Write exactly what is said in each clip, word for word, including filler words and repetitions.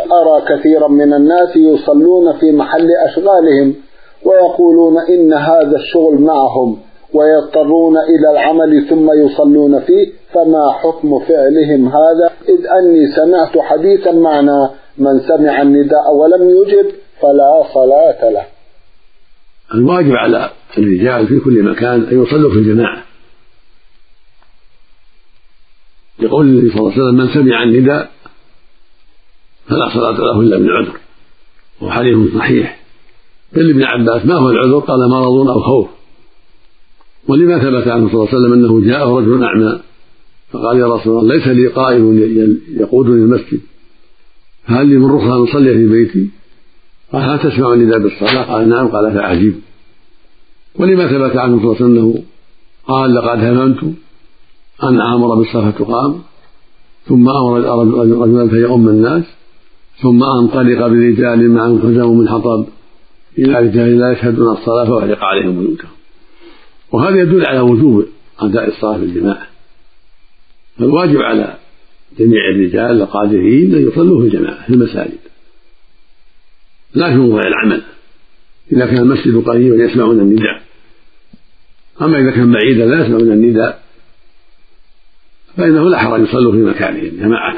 أرى كثيرا من الناس يصلون في محل أشغالهم ويقولون إن هذا الشغل معهم ويضطرون إلى العمل ثم يصلون فيه، فما حكم فعلهم هذا؟ إذ أني سمعت حديثا معنى من سمع النداء ولم يجب فلا صلاة له. الواجب على الرجال في كل مكان أن يصلوا في الجماعة، يقول النبي صلى الله عليه وسلم من سمع النداء فلا صلاة له إلا من عذر، وحديث صحيح. قال ابن عباس ما هو العذر؟ قال مرض أو خوف. ولما ثبت عنه صلى الله عليه وسلم أنه جاءه رجل أعمى فقال يا رسول الله ليس لي قائم يقودني المسجد، هل لي من رخصة أن أصلي في بيتي؟ قال هل تسمع النداء بالصلاة؟ قال نعم. قال فعجيب. ولما ثبت عنه صلى الله عليه وسلم أنه قال لقد هممت أن آمر بالصلاة تقام ثم أمر رجلا فيؤم الناس ثم أنطلق برجال معهم حزم من حطب إلى رجال لا يشهدون الصلاة فأحرق عليهم بيوتهم. وهذا يدل على وجوب أداء الصلاة في الجماعة، فالواجب على جميع الرجال القادرين أن يصلوا في الجماعة في المساجد لا في موضع العمل إذا كان المسجد قريبا يسمعون النداء. أما إذا كان بعيدا لا يسمعون النداء فإنه لا حرج يصلوا في مكانهم جماعة،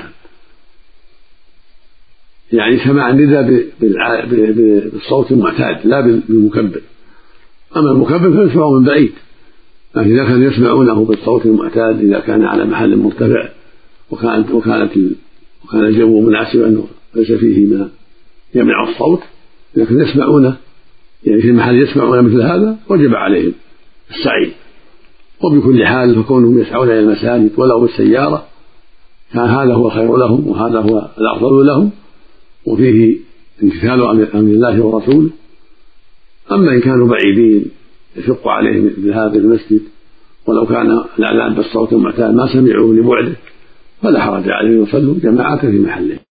يعني سماع النداء بالصوت المعتاد لا بالمكبر. أما المكبر فيسمعه من بعيد، لكن إذا كانوا يسمعونه بالصوت المعتاد إذا كان على محل مرتفع وكانت وكانت وكان الجو مناسبا ليس فيه ما يمنع الصوت، لكن يسمعونه يعني في محل يسمعون مثل هذا وجب عليهم السعي. وبكل حال فكونهم يسعون إلى المساجد ولو بالسيارة كان هذا هو خير لهم وهذا هو الأفضل لهم، وفيه امتثال أمر الله ورسوله. أما إن كانوا بعيدين يشق عليهم الذهاب إلى المسجد ولو كان الإعلان بالصوت المعتاد ما سمعوا لبعده فلا حرج عليهم يصلوا جماعة في محله.